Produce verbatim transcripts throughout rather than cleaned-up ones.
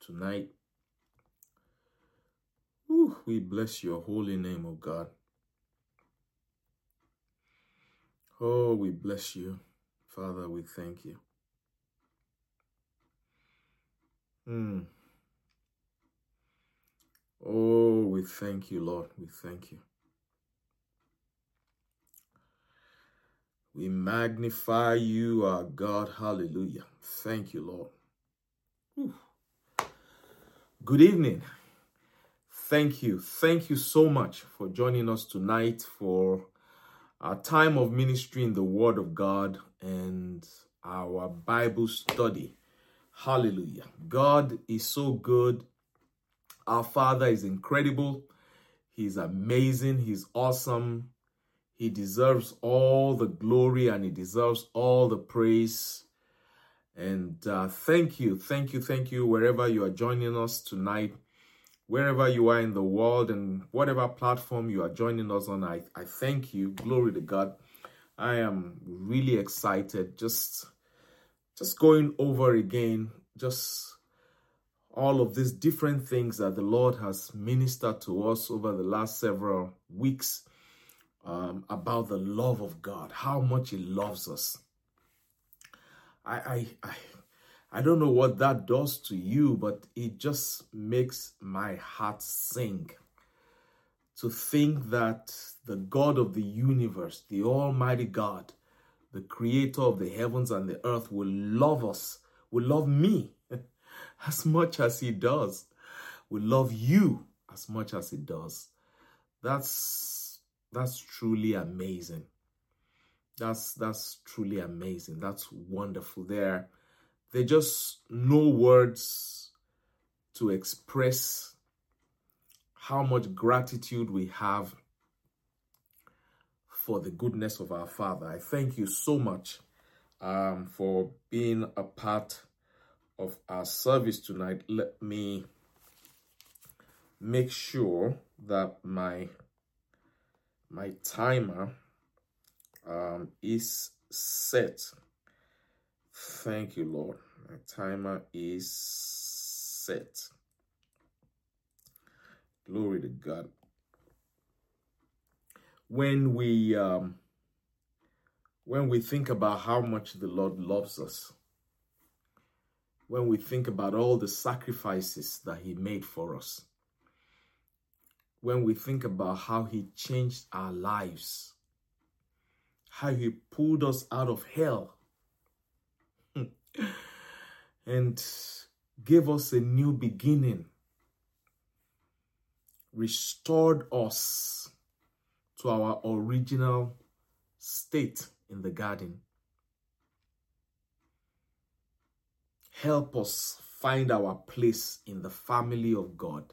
tonight. Whew, we bless your holy name, O God. Oh, we bless you. Father, we thank you. Mm. Oh, we thank you, Lord. We thank you. We magnify you, our God. Hallelujah. Thank you, Lord. Whew. Good evening. Thank you. Thank you so much for joining us tonight for our time of ministry in the Word of God and our Bible study. Hallelujah. God is so good. Our Father is incredible. He's amazing. He's awesome. He deserves all the glory and he deserves all the praise. And uh, thank you, thank you, thank you, wherever you are joining us tonight, wherever you are in the world and whatever platform you are joining us on, I, I thank you. Glory to God. I am really excited. Just, just going over again, just all of these different things that the Lord has ministered to us over the last several weeks um, about the love of God, how much He loves us. I, I, I, I don't know what that does to you, but it just makes my heart sing to think that the God of the universe, the Almighty God, the creator of the heavens and the earth will love us, will love me as much as He does, will love you as much as He does. That's, that's truly amazing. That's, that's truly amazing. That's wonderful. There, there are just no words to express how much gratitude we have for the goodness of our Father. I thank you so much um, for being a part of our service tonight. Let me make sure that my, my timer um, is set. Thank you, Lord. My timer is set. Glory to God. When we um, when we think about how much the Lord loves us, when we think about all the sacrifices that He made for us, when we think about how He changed our lives, how He pulled us out of hell and gave us a new beginning, restored us to our original state in the garden. Help us find our place in the family of God.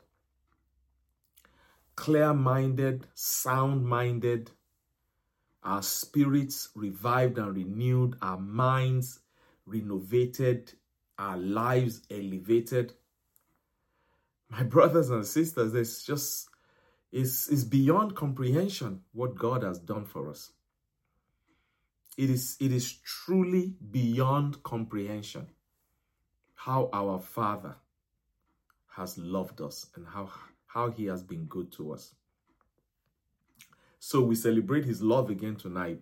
Clear-minded, sound-minded, our spirits revived and renewed, our minds renovated, our lives elevated. My brothers and sisters, it's just, it's, it's beyond comprehension what God has done for us. It is, it is truly beyond comprehension how our Father has loved us and how, how He has been good to us. So we celebrate His love again tonight.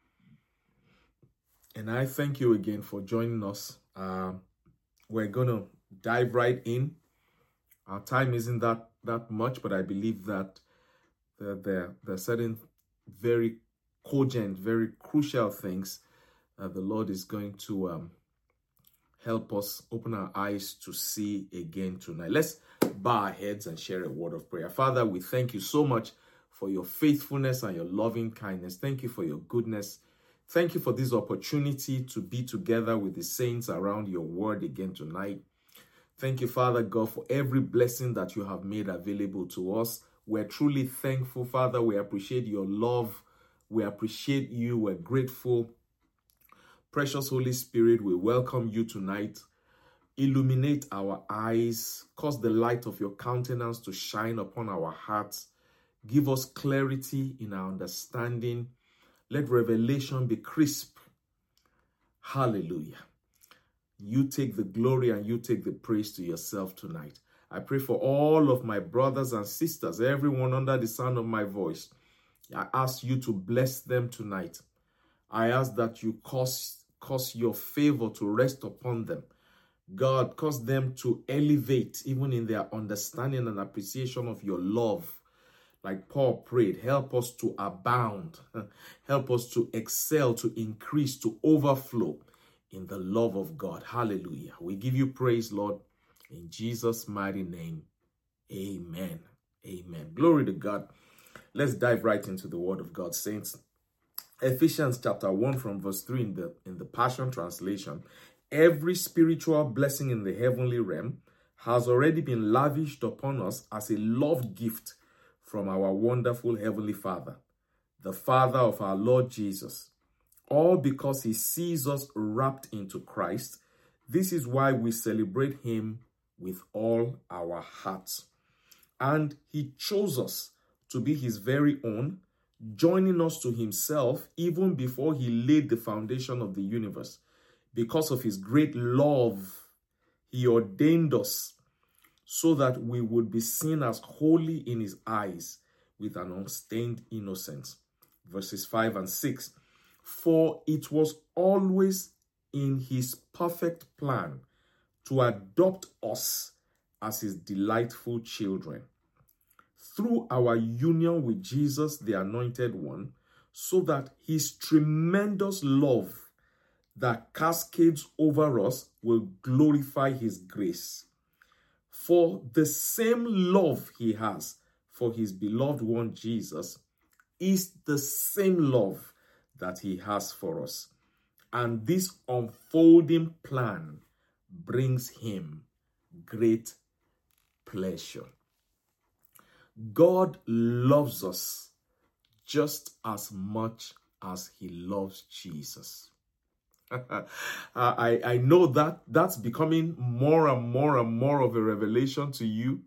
And I thank you again for joining us. Uh, we're going to dive right in. Our time isn't that, that much, but I believe that there, there, there are certain very cogent, very crucial things that the Lord is going to um, help us open our eyes to see again tonight. Let's bow our heads and share a word of prayer. Father, we thank you so much for your faithfulness and your loving kindness. Thank you for your goodness. Thank you for this opportunity to be together with the saints around your word again tonight. Thank you, Father God, for every blessing that you have made available to us. We're truly thankful, Father. We appreciate your love. We appreciate you. We're grateful. Precious Holy Spirit, we welcome you tonight. Illuminate our eyes. Cause the light of your countenance to shine upon our hearts. Give us clarity in our understanding. Let revelation be crisp. Hallelujah. You take the glory and you take the praise to yourself tonight. I pray for all of my brothers and sisters, everyone under the sound of my voice. I ask you to bless them tonight. I ask that you cause, cause your favor to rest upon them. God, cause them to elevate even in their understanding and appreciation of your love. Like Paul prayed, help us to abound. Help us to excel, to increase, to overflow in the love of God. Hallelujah. We give you praise, Lord, in Jesus' mighty name. Amen. Amen. Glory to God. Let's dive right into the word of God, saints. Ephesians chapter one from verse three in the, in the Passion Translation. Every spiritual blessing in the heavenly realm has already been lavished upon us as a loved gift from our wonderful Heavenly Father, the Father of our Lord Jesus. All because he sees us wrapped into Christ. This is why we celebrate him with all our hearts. And he chose us to be his very own, joining us to himself even before he laid the foundation of the universe. Because of his great love, he ordained us so that we would be seen as holy in his eyes with an unstained innocence. Verses five and six. For it was always in his perfect plan to adopt us as his delightful children through our union with Jesus, the Anointed One, so that his tremendous love that cascades over us will glorify his grace. For the same love he has for his beloved one, Jesus, is the same love that he has for us. And this unfolding plan brings him great pleasure. God loves us just as much as he loves Jesus. I, I know that that's becoming more and more and more of a revelation to you.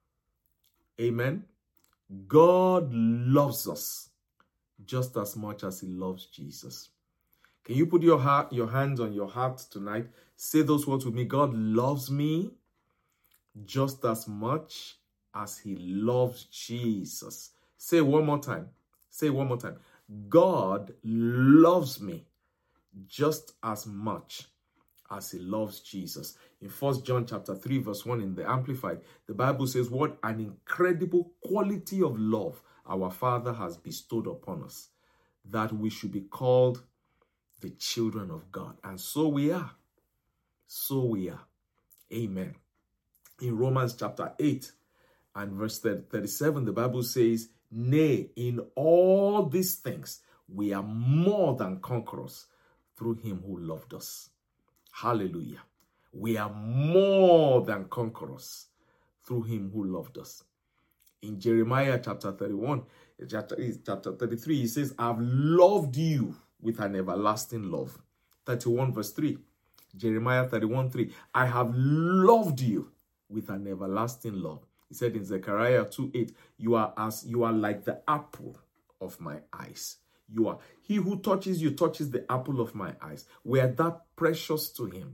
Amen. God loves us just as much as he loves Jesus. Can you put your heart, your hands on your heart tonight? Say those words with me. God loves me just as much as he loves Jesus. Say it one more time. Say it one more time. God loves me just as much as he loves Jesus. In First John chapter three, verse one in the Amplified, the Bible says, what an incredible quality of love our Father has bestowed upon us, that we should be called the children of God. And so we are. So we are. Amen. In Romans chapter eight and verse thirty-seven, the Bible says, nay, in all these things, we are more than conquerors through him who loved us. Hallelujah. We are more than conquerors through him who loved us. In Jeremiah chapter thirty-one, chapter, chapter thirty-three, he says, I've loved you with an everlasting love. thirty-one verse three. Jeremiah thirty-one three. I have loved you with an everlasting love. He said in Zechariah two eight, you are as you are like the apple of my eyes. You are he who touches you touches the apple of my eyes. We are that precious to him.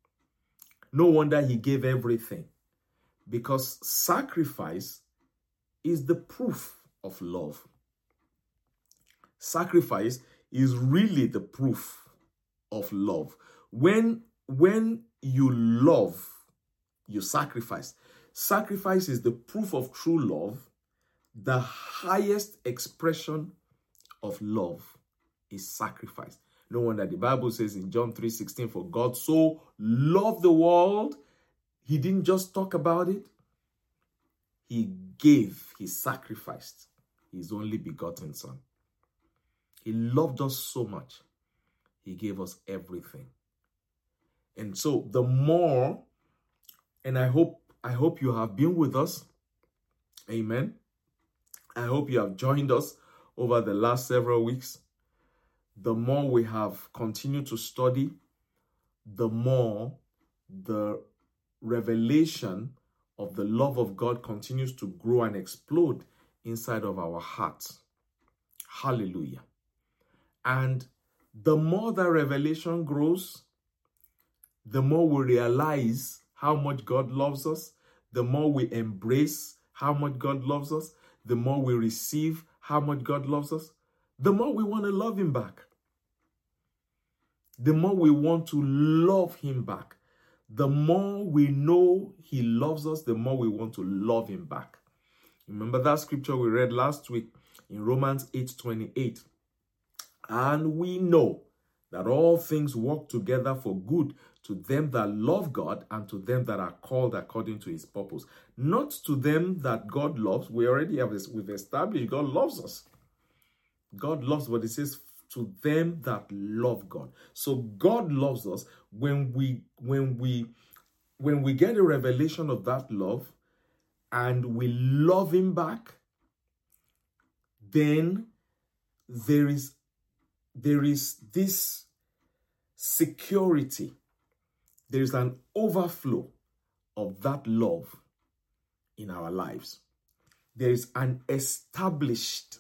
No wonder he gave everything, because sacrifice is the proof of love. Sacrifice is really the proof of love. When, when you love, you sacrifice. Sacrifice is the proof of true love. The highest expression of love is sacrifice. No wonder the Bible says in John three sixteen, for God so loved the world, he didn't just talk about it. He gave, he sacrificed his only begotten son. He loved us so much. He gave us everything. And so the more, and I hope, I hope you have been with us. Amen. I hope you have joined us over the last several weeks. The more we have continued to study, the more the revelation of the love of God continues to grow and explode inside of our hearts. Hallelujah. And the more that revelation grows, the more we realize how much God loves us, the more we embrace how much God loves us, the more we receive how much God loves us, the more we want to love him back. The more we want to love him back. The more we know he loves us, the more we want to love him back. Remember that scripture we read last week in Romans eight twenty-eight. And we know that all things work together for good to them that love God and to them that are called according to his purpose. Not to them that God loves. We already have this, we've established God loves us. God loves, but it says to them that love God. So God loves us. When we when we when we get a revelation of that love and we love him back, then there is there is this security. There is an overflow of that love in our lives. There is an established,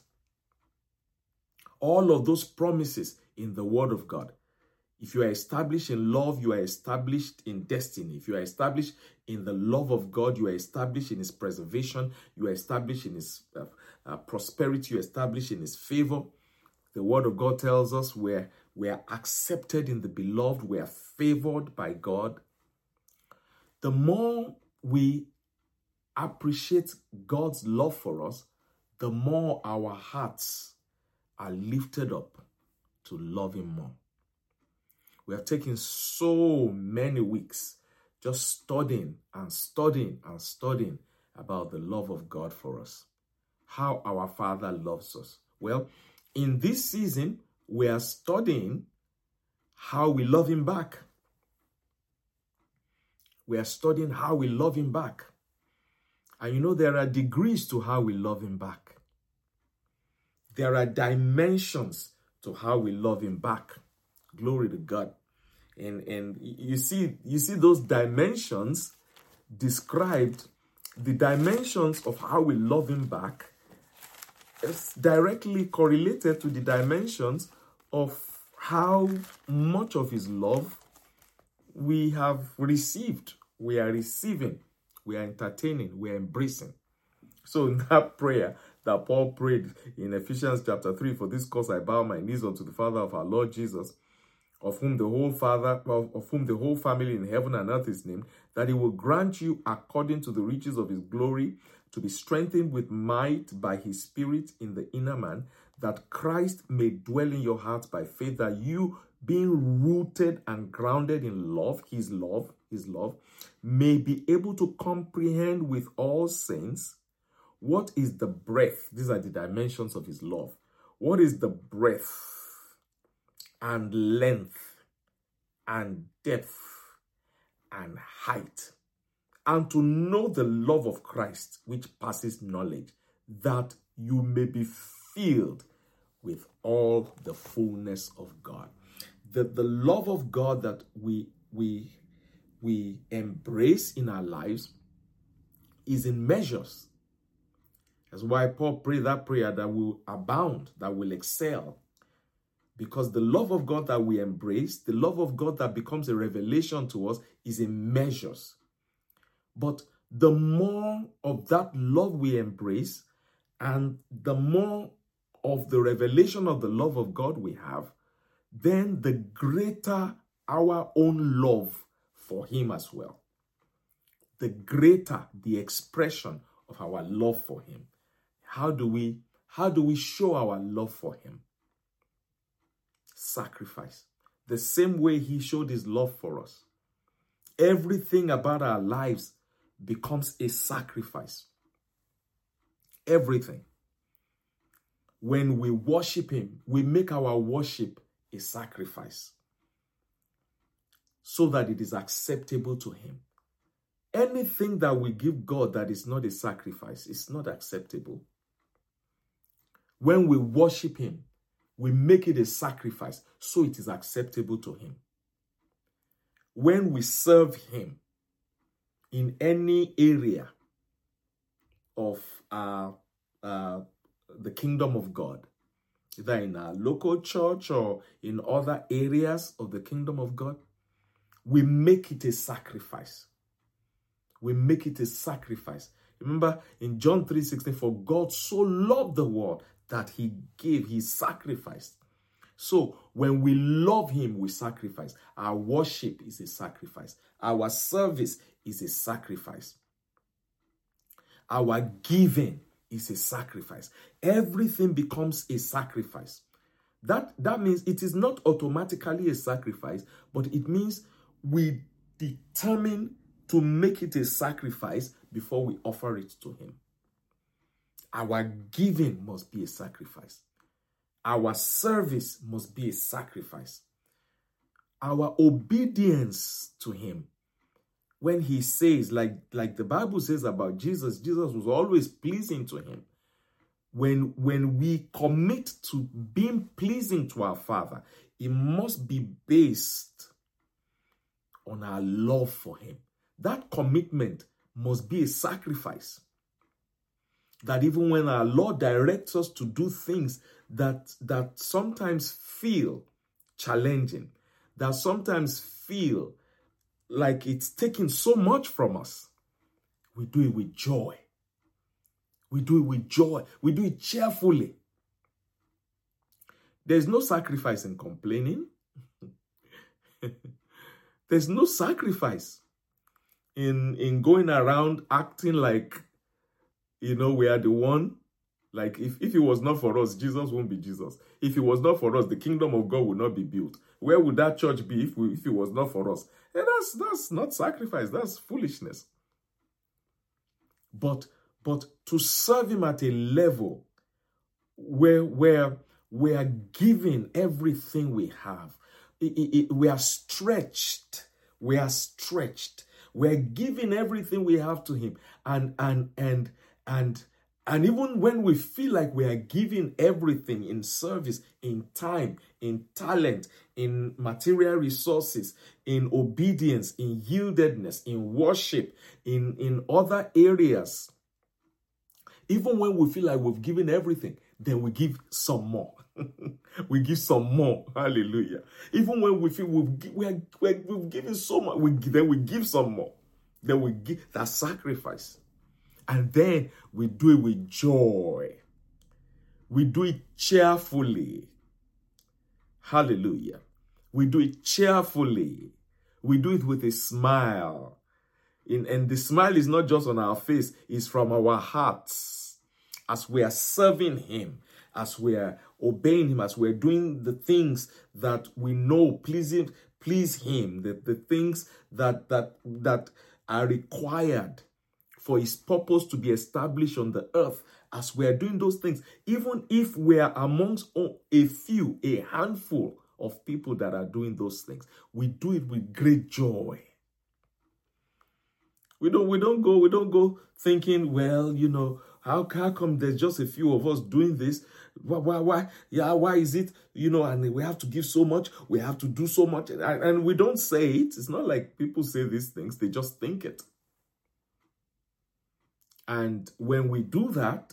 all of those promises in the Word of God. If you are established in love, you are established in destiny. If you are established in the love of God, you are established in his preservation. You are established in his uh, uh, prosperity. You are established in his favor. The Word of God tells us we're, we are accepted in the beloved. We are favored by God. The more we appreciate God's love for us, the more our hearts are lifted up to love him more. We have taken so many weeks just studying and studying and studying about the love of God for us, how our Father loves us. Well, in this season, we are studying how we love him back. We are studying how we love him back. And you know, there are degrees to how we love him back. There are dimensions to how we love him back. Glory to God. And, and you see, you see those dimensions described, the dimensions of how we love him back is directly correlated to the dimensions of how much of his love we have received, we are receiving, we are entertaining, we are embracing. So in that prayer that Paul prayed in Ephesians chapter three, for this cause I bow my knees unto the Father of our Lord Jesus, of whom the whole Father, of, of whom the whole family in heaven and earth is named, that he will grant you according to the riches of his glory to be strengthened with might by his Spirit in the inner man, that Christ may dwell in your hearts by faith, that you, being rooted and grounded in love, his love, his love, may be able to comprehend with all saints what is the breadth. These are the dimensions of his love. What is the breadth and length and depth and height, and to know the love of Christ, which passes knowledge, that you may be filled with all the fullness of God. The, the love of God that we, we, we embrace in our lives is in measures. That's why Paul prayed that prayer that will abound, that will excel. Because the love of God that we embrace, the love of God that becomes a revelation to us, is in measures. But the more of that love we embrace, and the more of the revelation of the love of God we have, then the greater our own love for him as well. The greater the expression of our love for him. How do we, how do we show our love for him? Sacrifice. The same way he showed his love for us. Everything about our lives becomes a sacrifice. Everything. When we worship him, we make our worship a sacrifice so that it is acceptable to him. Anything that we give God that is not a sacrifice is not acceptable. When we worship him, we make it a sacrifice so it is acceptable to him. When we serve him in any area of uh, uh, the kingdom of God, either in our local church or in other areas of the kingdom of God, we make it a sacrifice. We make it a sacrifice. Remember in John three sixteen, for God so loved the world that he gave, he sacrificed. So when we love him, we sacrifice. Our worship is a sacrifice. Our service is a sacrifice. Our giving is a sacrifice. Everything becomes a sacrifice. That, that means it is not automatically a sacrifice, but it means we determine to make it a sacrifice before we offer it to him. Our giving must be a sacrifice. Our service must be a sacrifice. Our obedience to him. When he says, like, like the Bible says about Jesus, Jesus was always pleasing to him. When, when we commit to being pleasing to our Father, it must be based on our love for him. That commitment must be a sacrifice. That even when our Lord directs us to do things that, that sometimes feel challenging, that sometimes feel like it's taking so much from us, we do it with joy. We do it with joy. We do it cheerfully. There's no sacrifice in complaining. There's no sacrifice in, in going around acting like, you know, we are the one. Like if, if it was not for us, Jesus won't be Jesus. If it was not for us, the kingdom of God would not be built. Where would that church be if, we, if it was not for us? And that's, that's not sacrifice. That's foolishness. But, but to serve him at a level where, where we are giving everything we have. It, it, it, we are stretched. We are stretched. We're giving everything we have to him. And, and, and, and, and even when we feel like we are giving everything in service, in time, in talent, in material resources, in obedience, in yieldedness, in worship, in, in other areas, even when we feel like we've given everything, then we give some more. We give some more. Hallelujah. Even when we feel we've, we are, we've given so much, we, then we give some more. Then we give that sacrifice. And then we do it with joy. We do it cheerfully. Hallelujah. We do it cheerfully. We do it with a smile. In, and the smile is not just on our face, it's from our hearts. As we are serving him, as we are obeying him, as we are doing the things that we know please him, please him, the, the things that, that, that are required for his purpose to be established on the earth, as we are doing those things, even if we are amongst a few, a handful of people that are doing those things, we do it with great joy. We don't, we don't go, we don't go thinking, well, you know, how, how come there's just a few of us doing this? Why, why, why, yeah, why is it, you know, and we have to give so much, we have to do so much, and, and we don't say it. It's not like people say these things, they just think it. And when we do that,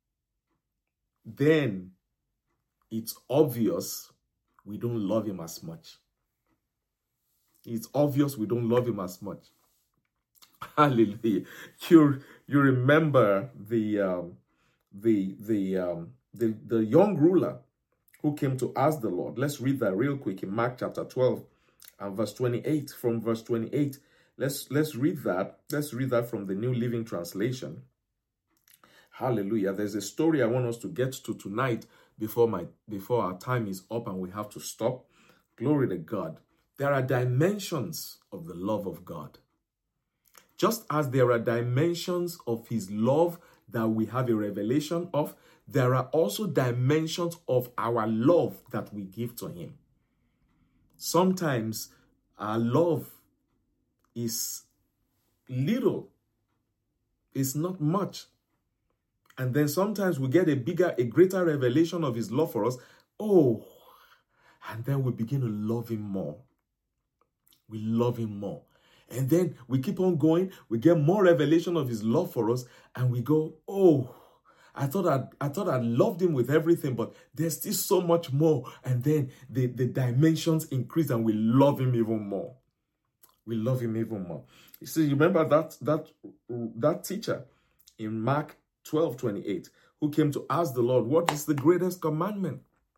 then it's obvious we don't love him as much. It's obvious we don't love him as much. Hallelujah. You, you remember the, um, the, the, um, the, the young ruler who came to ask the Lord. Let's read that real quick in Mark chapter twelve and verse twenty-eight. From verse twenty-eight, let's, let's read that. Let's read that from the New Living Translation. Hallelujah. There's a story I want us to get to tonight before my before our time is up and we have to stop. Glory to God. There are dimensions of the love of God. Just as there are dimensions of his love that we have a revelation of, there are also dimensions of our love that we give to him. Sometimes our love is little. It's not much. And then sometimes we get a bigger, a greater revelation of his love for us. Oh, and then we begin to love him more. We love him more. And then we keep on going. We get more revelation of his love for us. And we go, oh, I thought I I thought I loved him with everything, but there's still so much more. And then the, the dimensions increase and we love him even more. we love him even more. You see, you remember that that that teacher in Mark twelve twenty-eight who came to ask the Lord, what is the greatest commandment?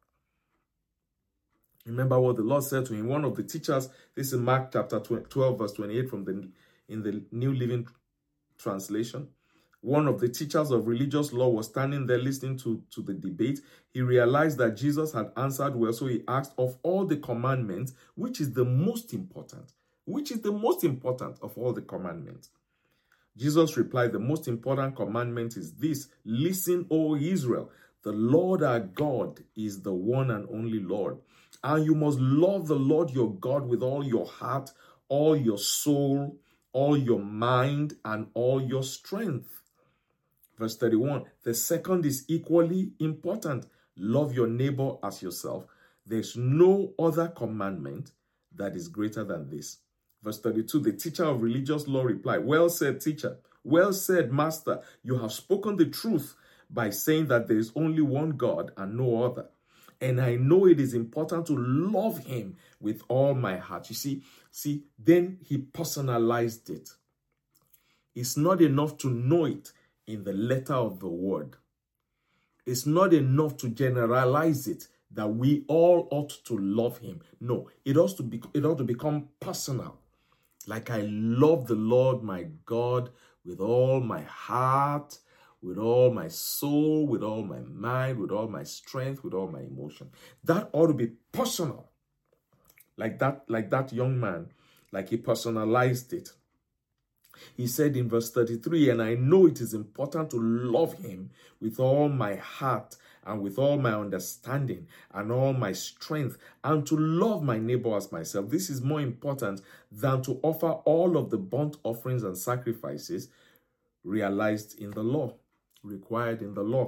Remember what the Lord said to him. One of the teachers, this is Mark chapter twelve, verse twenty-eight from the in the New Living Translation. One of the teachers of religious law was standing there listening to, to the debate. He realized that Jesus had answered well, so he asked, of all the commandments, which is the most important? Which is the most important of all the commandments? Jesus replied, the most important commandment is this: listen, O Israel, the Lord our God is the one and only Lord. And you must love the Lord your God with all your heart, all your soul, all your mind, and all your strength. Verse thirty-one, the second is equally important. Love your neighbor as yourself. There's no other commandment that is greater than this. Verse thirty-two, the teacher of religious law replied, well said, teacher. Well said, master. You have spoken the truth by saying that there is only one God and no other. And I know it is important to love him with all my heart. You see, see, then he personalized it. It's not enough to know it in the letter of the word. It's not enough to generalize it that we all ought to love him. No, it ought to be, it ought to become personal. Like, I love the Lord my God with all my heart, with all my soul, with all my mind, with all my strength, with all my emotion. That ought to be personal. Like that, like that young man, like he personalized it. He said in verse thirty-three, and I know it is important to love him with all my heart and with all my understanding and all my strength, and to love my neighbor as myself. This is more important than to offer all of the burnt offerings and sacrifices realized in the law, required in the law.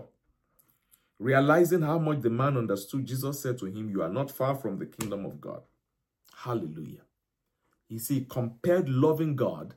Realizing how much the man understood, Jesus said to him, you are not far from the kingdom of God. Hallelujah. You see, compared loving God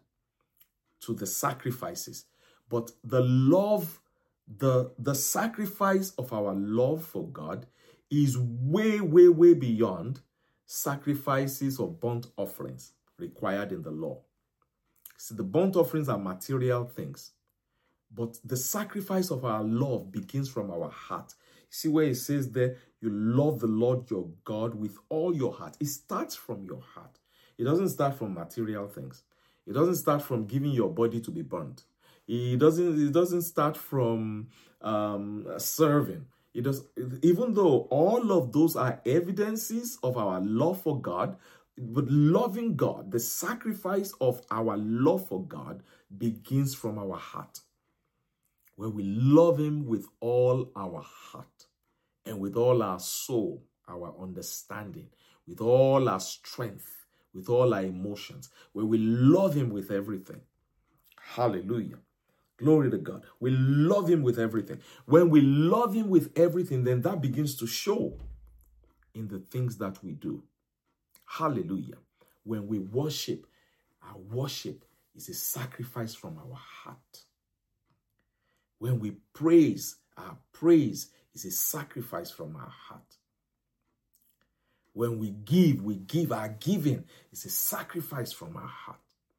to the sacrifices, but the love, the, the sacrifice of our love for God is way, way, way beyond sacrifices of burnt offerings required in the law. See, the burnt offerings are material things, but the sacrifice of our love begins from our heart. See where it says there, you love the Lord your God with all your heart. It starts from your heart. It doesn't start from material things. It doesn't start from giving your body to be burnt. It doesn't, it doesn't start from um, serving. It does, even though all of those are evidences of our love for God, but loving God, the sacrifice of our love for God begins from our heart, where we love him with all our heart and with all our soul, our understanding, with all our strength, with all our emotions, where we love him with everything. Hallelujah. Glory to God. We love him with everything. When we love him with everything, then that begins to show in the things that we do. Hallelujah. When we worship, our worship is a sacrifice from our heart. When we praise, our praise is a sacrifice from our heart. When we give, we give. Our giving is a sacrifice from our heart.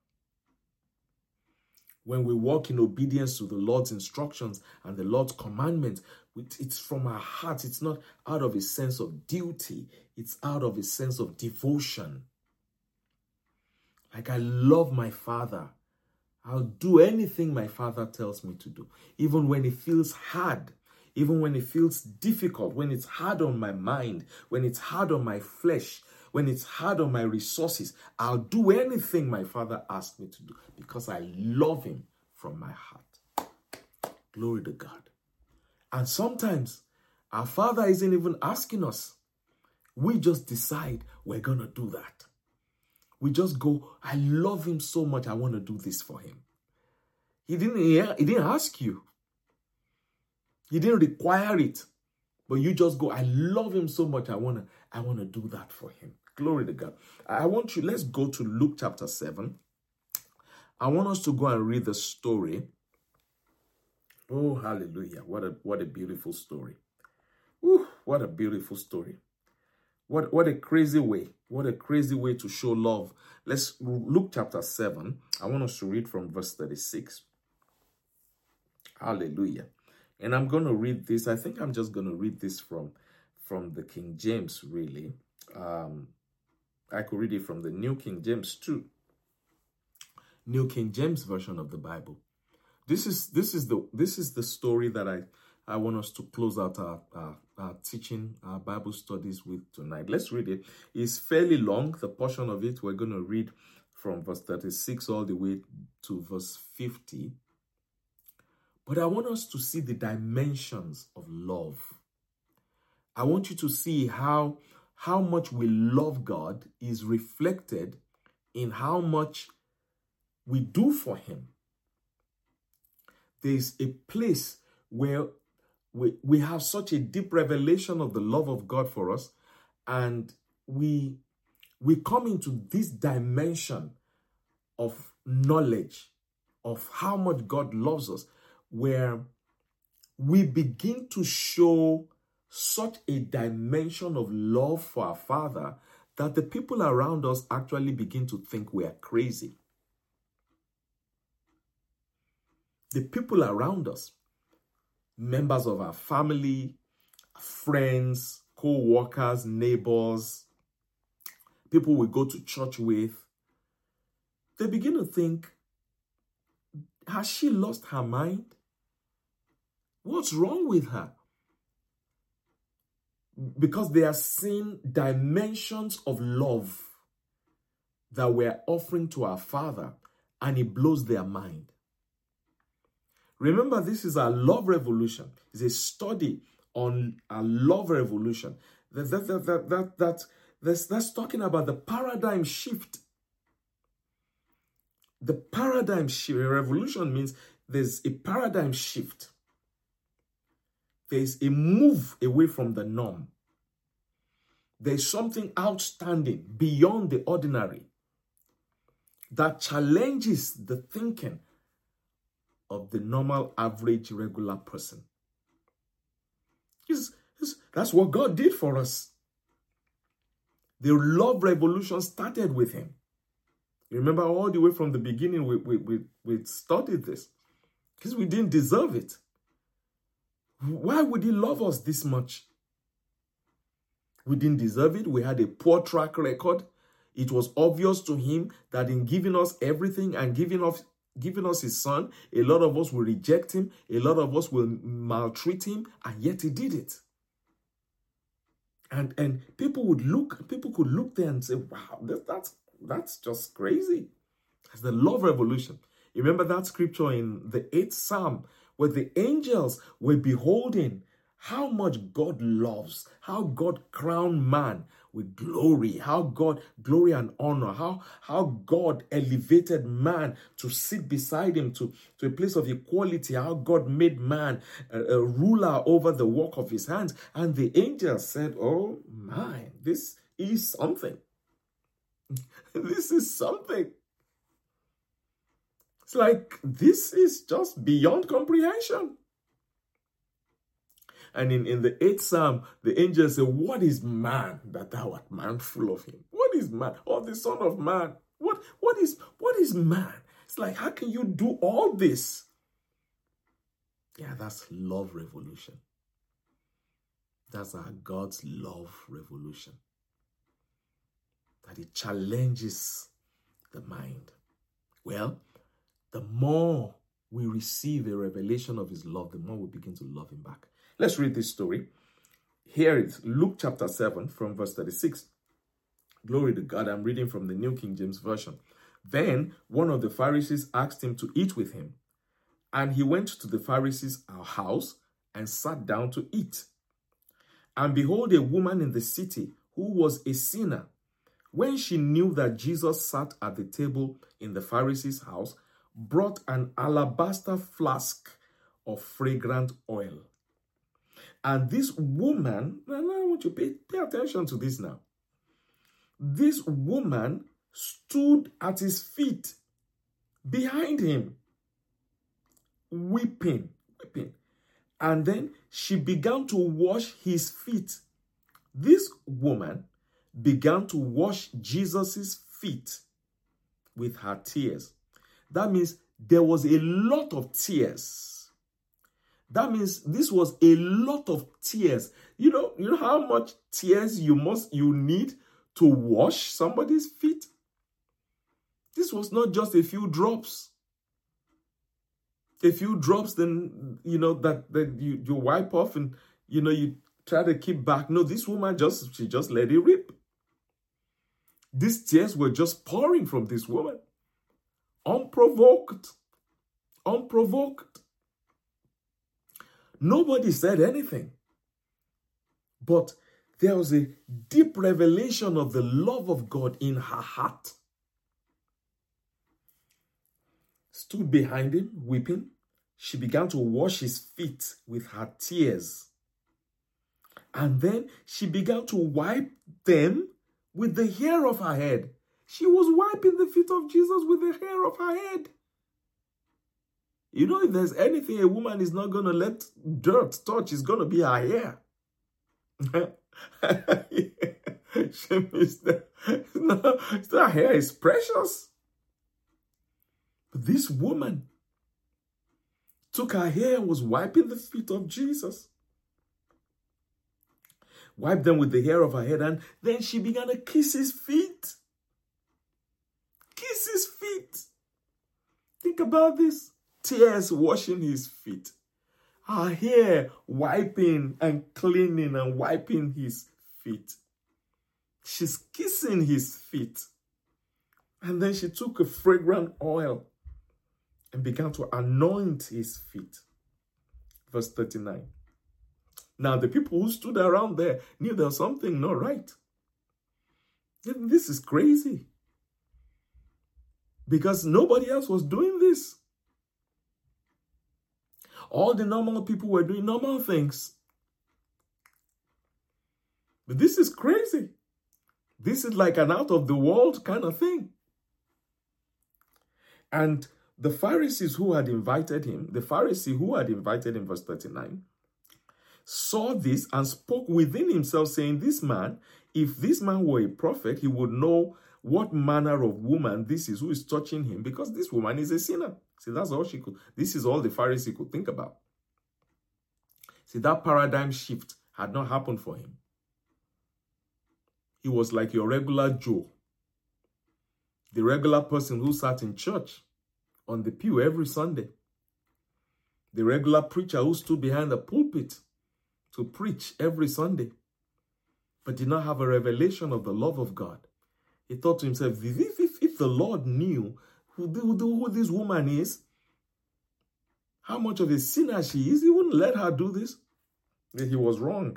When we walk in obedience to the Lord's instructions and the Lord's commandments, it's from our heart. It's not out of a sense of duty. It's out of a sense of devotion. Like, I love my Father. I'll do anything my Father tells me to do, even when it feels hard. Even when it feels difficult, when it's hard on my mind, when it's hard on my flesh, when it's hard on my resources, I'll do anything my Father asked me to do because I love him from my heart. Glory to God. And sometimes our Father isn't even asking us. We just decide we're going to do that. We just go, I love him so much, I want to do this for him. He didn't, he didn't ask you. He didn't require it, but you just go, I love him so much, I want to I want to do that for him. Glory to God. I want you, let's go to Luke chapter seven. I want us to go and read the story. Oh, hallelujah. What a, what a beautiful story. Ooh, what a beautiful story. What, what a crazy way. What a crazy way to show love. Let's Luke chapter seven. I want us to read from verse thirty-six. Hallelujah. And I'm going to read this. I think I'm just going to read this from, from the King James, really. Um, I could read it from the New King James too. New King James version of the Bible. This is this is the this is the story that I I want us to close out our, our, our teaching, our Bible studies with tonight. Let's read it. It's fairly long. The portion of it we're going to read from verse thirty-six all the way to verse fifty. But I want us to see the dimensions of love. I want you to see how, how much we love God is reflected in how much we do for him. There's a place where we, we have such a deep revelation of the love of God for us, and we, we come into this dimension of knowledge of how much God loves us, where we begin to show such a dimension of love for our Father that the people around us actually begin to think we are crazy. The people around us, members of our family, friends, co-workers, neighbors, people we go to church with, they begin to think, has she lost her mind? What's wrong with her? Because they are seeing dimensions of love that we're offering to our Father, and it blows their mind. Remember, this is our love revolution. It's a study on our love revolution. That, that, that, that, that, that, that's, that's talking about the paradigm shift. The paradigm shift, revolution means there's a paradigm shift. There's a move away from the norm. There's something outstanding beyond the ordinary that challenges the thinking of the normal, average, regular person. It's, it's, that's what God did for us. The love revolution started with him. You remember all the way from the beginning, we, we, we, we studied this because we didn't deserve it. Why would he love us this much? We didn't deserve it. We had a poor track record. It was obvious to him that in giving us everything and giving us, giving us his son, a lot of us will reject him. A lot of us will maltreat him. And yet he did it. And, and people would look, people could look there and say, wow, that, that's, that's just crazy. It's the love revolution. You remember that scripture in the eighth Psalm where the angels were beholding how much God loves, how God crowned man with glory, how God, glory and honor, how, how God elevated man to sit beside him to, to a place of equality, how God made man a, a ruler over the work of his hands. And the angels said, oh my, this is something. This is something. It's like, this is just beyond comprehension. And in, in the eighth Psalm, the angel said, what is man that thou art mindful of him? What is man? Or the son of man? What, what is, what is man? It's like, how can you do all this? Yeah, that's love revolution. That's our God's love revolution. That it challenges the mind. Well, the more we receive a revelation of his love, the more we begin to love him back. Let's read this story. Here is Luke chapter seven from verse thirty-six. Glory to God. I'm reading from the New King James Version. Then one of the Pharisees asked him to eat with him. And he went to the Pharisee's house and sat down to eat. And behold, a woman in the city who was a sinner, when she knew that Jesus sat at the table in the Pharisee's house, brought an alabaster flask of fragrant oil. And this woman, and I want you to pay, pay attention to this now. This woman stood at his feet behind him, weeping, weeping. And then she began to wash his feet. This woman began to wash Jesus's feet with her tears. That means there was a lot of tears. That means this was a lot of tears. You know, you know how much tears you must you need to wash somebody's feet? This was not just a few drops. A few drops, then, you know, that, that you, you wipe off and, you know, you try to keep back. No, this woman just, she just let it rip. These tears were just pouring from this woman. Unprovoked. Unprovoked. Nobody said anything. But there was a deep revelation of the love of God in her heart. Stood behind him, weeping. She began to wash his feet with her tears. And then she began to wipe them with the hair of her head. She was wiping the feet of Jesus with the hair of her head. You know, if there's anything a woman is not going to let dirt touch, it's going to be her hair. She missed that. No, her hair is precious. But this woman took her hair and was wiping the feet of Jesus. Wiped them with the hair of her head, and then she began to kiss his feet. Kiss his feet. Think about this. Tears washing his feet. Her hair wiping and cleaning and wiping his feet. She's kissing his feet. And then she took a fragrant oil and began to anoint his feet. Verse thirty-nine. Now the people who stood around there knew there was something not right. This is crazy. Because nobody else was doing this. All the normal people were doing normal things. But this is crazy. This is like an out-of-the-world kind of thing. And the Pharisees who had invited him, the Pharisee who had invited him, verse thirty-nine, saw this and spoke within himself, saying, this man, if this man were a prophet, he would know what manner of woman this is who is touching him, because this woman is a sinner. See, that's all she could, this is all the Pharisee could think about. See, that paradigm shift had not happened for him. He was like your regular Joe, the regular person who sat in church on the pew every Sunday, the regular preacher who stood behind the pulpit to preach every Sunday, but did not have a revelation of the love of God. He thought to himself, if, if, if the Lord knew who, who, who this woman is, how much of a sinner she is, he wouldn't let her do this. Yet he was wrong.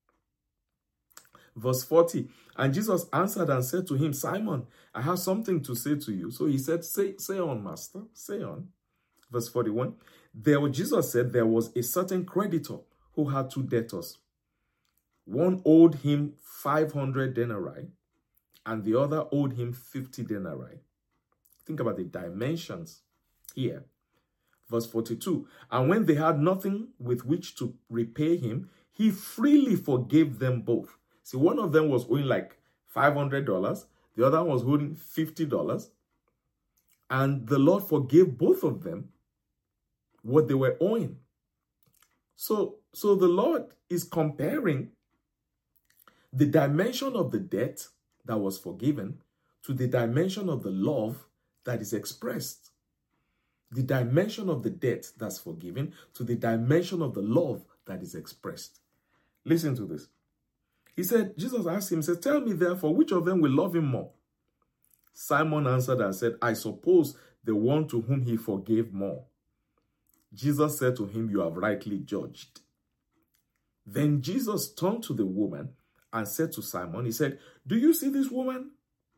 Verse forty, and Jesus answered and said to him, Simon, I have something to say to you. So he said, say, say on, master, say on. Verse forty-one, there, Jesus said, there was a certain creditor who had two debtors. One owed him five hundred denarii, and the other owed him fifty denarii. Think about the dimensions here. Verse forty-two, and when they had nothing with which to repay him, he freely forgave them both. See, one of them was owing like five hundred dollars. The other one was owing fifty dollars. And the Lord forgave both of them what they were owing. So, so the Lord is comparing the dimension of the debt that was forgiven to the dimension of the love that is expressed. The dimension of the debt that's forgiven to the dimension of the love that is expressed. Listen to this. He said, Jesus asked him, said, tell me therefore, which of them will love him more? Simon answered and said, I suppose the one to whom he forgave more. Jesus said to him, you have rightly judged. Then Jesus turned to the woman and said to Simon, he said, do you see this woman?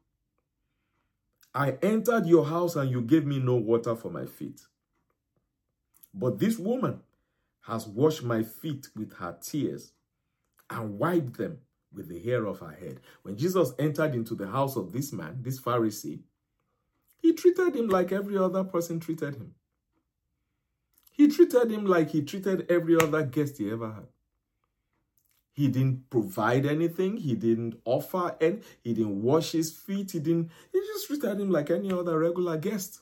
I entered your house and you gave me no water for my feet. But this woman has washed my feet with her tears and wiped them with the hair of her head. When Jesus entered into the house of this man, this Pharisee, he treated him like every other person treated him. He treated him like he treated every other guest he ever had. He didn't provide anything. He didn't offer any. He didn't wash his feet. He didn't. He just treated him like any other regular guest.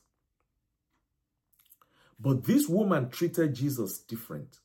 But this woman treated Jesus different.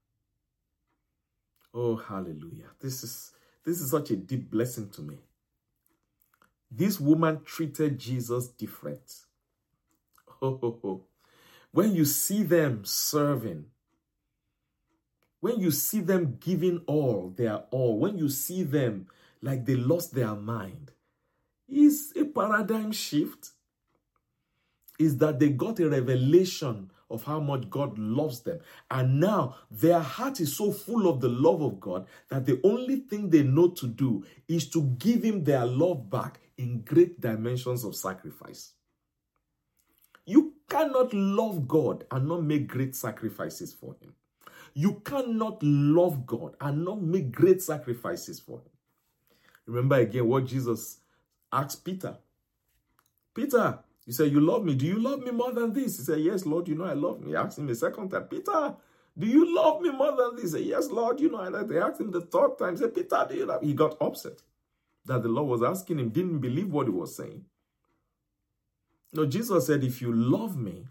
Oh, hallelujah. This is, this is such a deep blessing to me. This woman treated Jesus different. Oh, oh, oh. When you see them serving, when you see them giving all, their all, when you see them like they lost their mind, is a paradigm shift. Is that they got a revelation of how much God loves them. And now their heart is so full of the love of God that the only thing they know to do is to give him their love back in great dimensions of sacrifice. You cannot love God and not make great sacrifices for him. You cannot love God and not make great sacrifices for him. Remember again what Jesus asked Peter. Peter, he said, you love me. Do you love me more than this? He said, yes, Lord, you know I love him. He asked him a second time, Peter, do you love me more than this? He said, yes, Lord, you know I love him. They asked him the third time. He said, Peter, do you love me? He got upset that the Lord was asking him, didn't believe what he was saying. No, Jesus said, if you love me,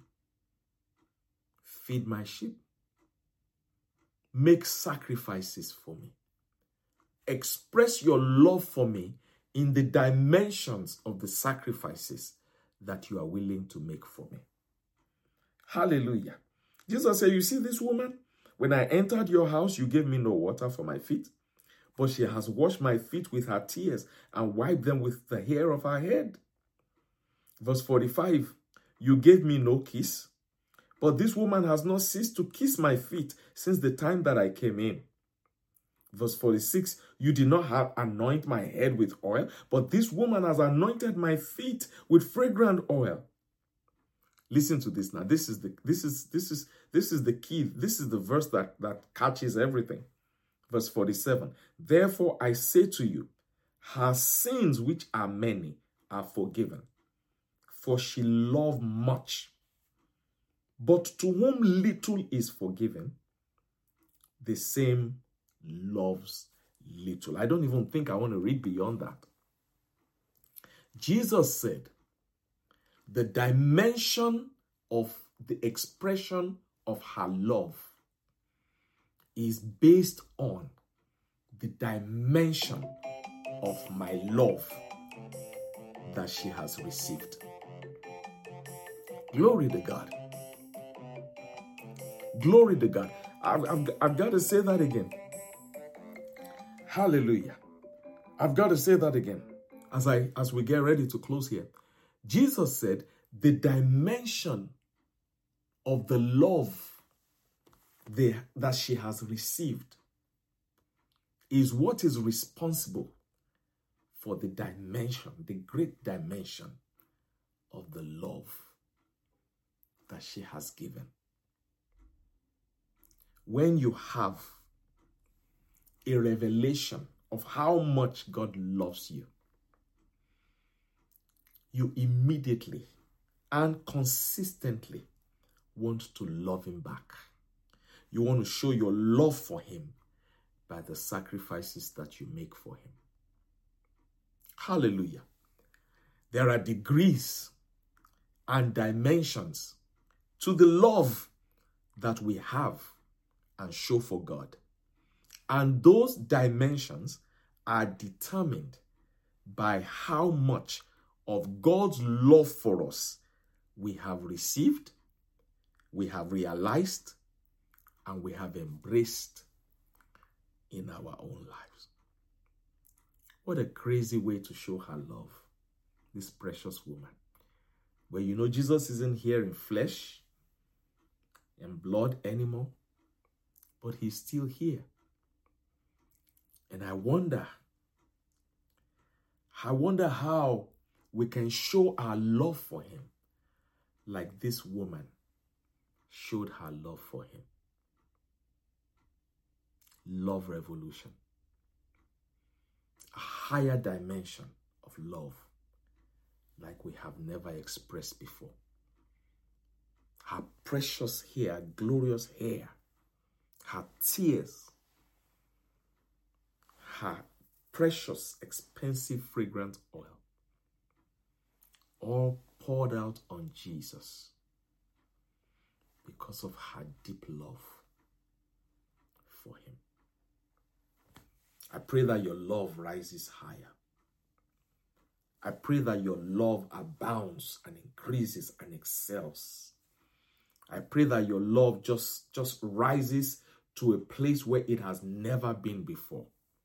feed my sheep. Make sacrifices for me. Express your love for me in the dimensions of the sacrifices that you are willing to make for me. Hallelujah. Jesus said, you see this woman? When I entered your house, you gave me no water for my feet, but she has washed my feet with her tears and wiped them with the hair of her head. Verse forty-five, you gave me no kiss, but this woman has not ceased to kiss my feet since the time that I came in. Verse forty-six, you did not have anoint my head with oil, but this woman has anointed my feet with fragrant oil. Listen to this now. This is the this is this is this is the key. This is the verse that, that catches everything. Verse forty-seven. Therefore I say to you, her sins, which are many, are forgiven, for she loved much. But to whom little is forgiven, the same loves little. I don't even think I want to read beyond that. Jesus said the dimension of the expression of her love is based on the dimension of my love that she has received. Glory to God. Glory to God. I've, I've, I've got to say that again. Hallelujah. I've got to say that again as I as we get ready to close here. Jesus said the dimension of the love the, that she has received is what is responsible for the dimension, the great dimension of the love that she has given. When you have a revelation of how much God loves you, you immediately and consistently want to love him back. You want to show your love for him by the sacrifices that you make for him. Hallelujah. There are degrees and dimensions to the love that we have and show for God. And those dimensions are determined by how much of God's love for us we have received, we have realized, and we have embraced in our own lives. What a crazy way to show her love, this precious woman. Where you know Jesus isn't here in flesh and blood anymore, but he's still here. And I wonder, I wonder how we can show our love for him like this woman showed her love for him. Love revolution. A higher dimension of love like we have never expressed before. Her precious hair, glorious hair, her tears, her precious, expensive, fragrant oil, all poured out on Jesus because of her deep love for him. I pray that your love rises higher. I pray that your love abounds and increases and excels. I pray that your love just, just rises to a place where it has never been before.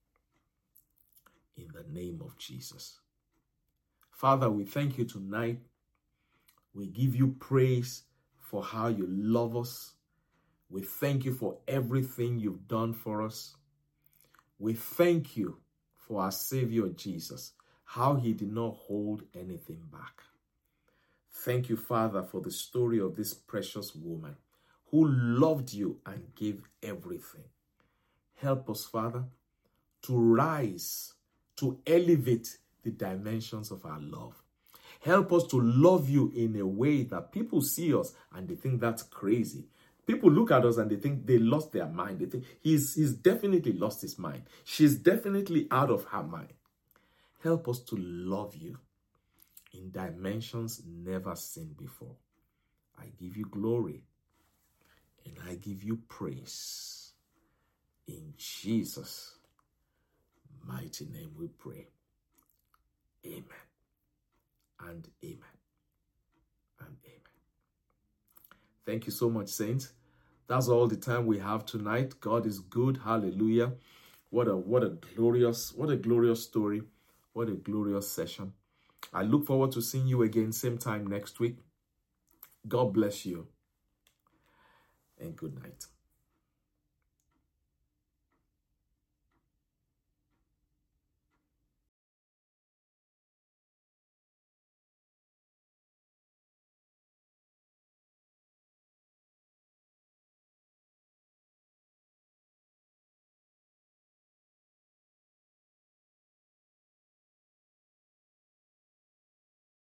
In the name of Jesus. Father, we thank you tonight. We give you praise for how you love us. We thank you for everything you've done for us. We thank you for our Savior Jesus, how he did not hold anything back. Thank you, Father, for the story of this precious woman who loved you and gave everything. Help us, Father, to rise, to elevate the dimensions of our love. Help us to love you in a way that people see us and they think that's crazy. People look at us and they think they lost their mind. They think he's, he's definitely lost his mind. She's definitely out of her mind. Help us to love you in dimensions never seen before. I give you glory and I give you praise. In Jesus' mighty name we pray. Amen and amen and amen. Thank you so much, saints. That's all the time we have tonight. God is good. Hallelujah. What a what a glorious, what a glorious story. What a glorious session. I look forward to seeing you again same time next week. God bless you and good night.